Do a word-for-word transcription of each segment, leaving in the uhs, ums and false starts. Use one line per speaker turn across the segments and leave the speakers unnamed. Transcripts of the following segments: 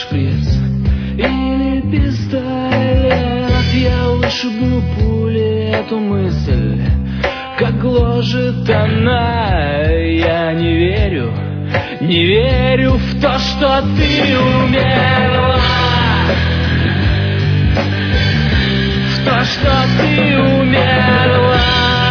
шприц или пистолет. Я вышибну пули эту мысль, как гложет она. Я не верю, не верю в то, что ты умерла, в то, что ты умерла.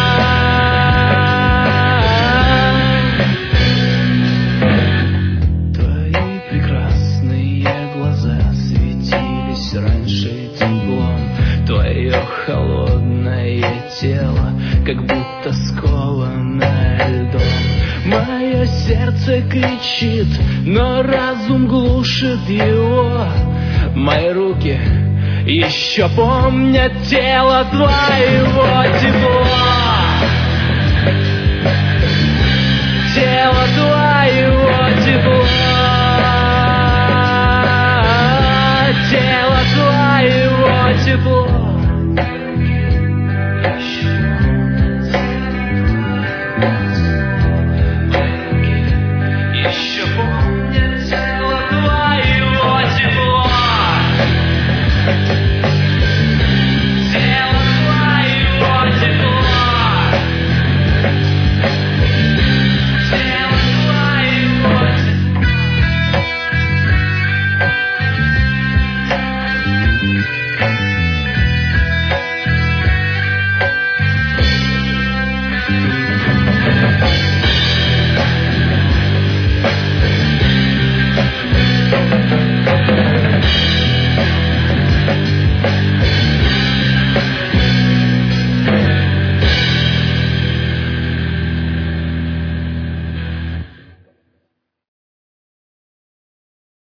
Твои прекрасные глаза светились раньше теплом, твое холодное тело как будто сковано льдом. Мое сердце кричит, но разум глушит его. Мои руки еще помнят тело твоего тепла.